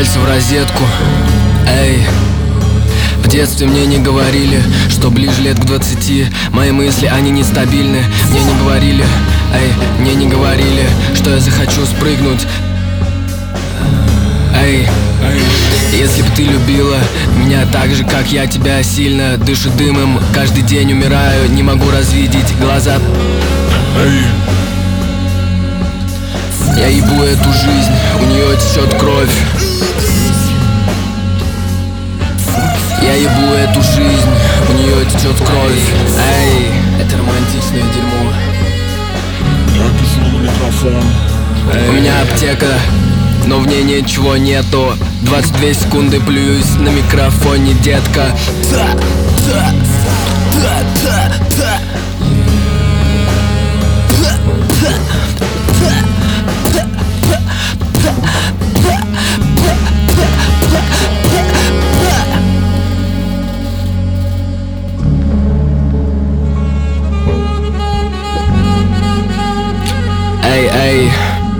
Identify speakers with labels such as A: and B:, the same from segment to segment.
A: в розетку. Эй, в детстве мне не говорили, что ближе лет к 20 мои мысли, они нестабильны. Мне не говорили, мне не говорили, что я захочу спрыгнуть. Если бы ты любила меня так же, как я тебя, сильно дышу дымом, каждый день умираю, не могу развидеть глаза. Я ебу эту жизнь, у нее течет кровь. Я ебу эту жизнь, у нее течет кровь. Это романтичное дерьмо.
B: Я пишу на микрофон.
A: У меня аптека, но в ней ничего нету. 22 секунды плююсь на микрофоне, детка. Эй,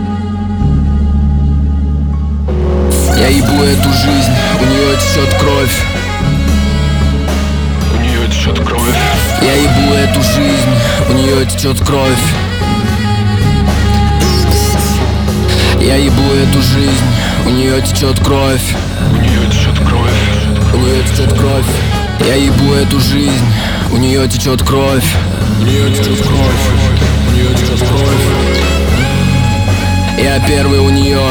A: я ебу эту жизнь, у нее течет кровь.
B: У нее течет кровь.
A: Я ебу эту жизнь, у нее течет кровь. Я ебу эту жизнь, у нее течет кровь.
B: У нее течет кровь.
A: У нее течет кровь. Я ебу эту жизнь, у нее течет кровь.
B: У нее течет кровь. У нее течет кровь.
A: Я первый у нее.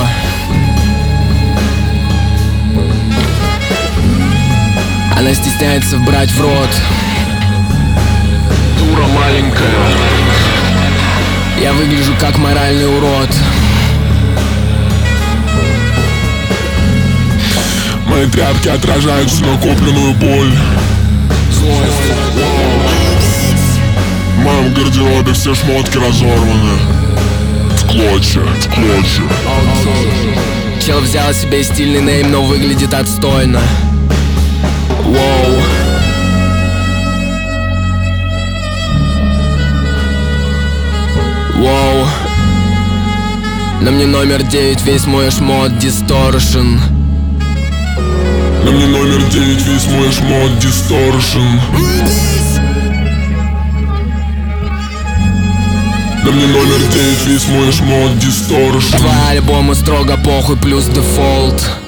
A: Она стесняется брать в рот.
B: Дура маленькая.
A: Я выгляжу как моральный урод.
B: Мои тряпки отражают всю накопленную боль. Злость. В моем гардеробе все шмотки разорваны. В клочья, в клочья.
A: Чел взял себе стильный нейм, но выглядит отстойно. Воу. Воу. На мне номер 9, весь мой шмот distortion.
B: На мне номер 9, весь мой шмот distortion. На мне номер 9, весь мой шмот distortion.
A: По альбому строго похуй плюс дефолт.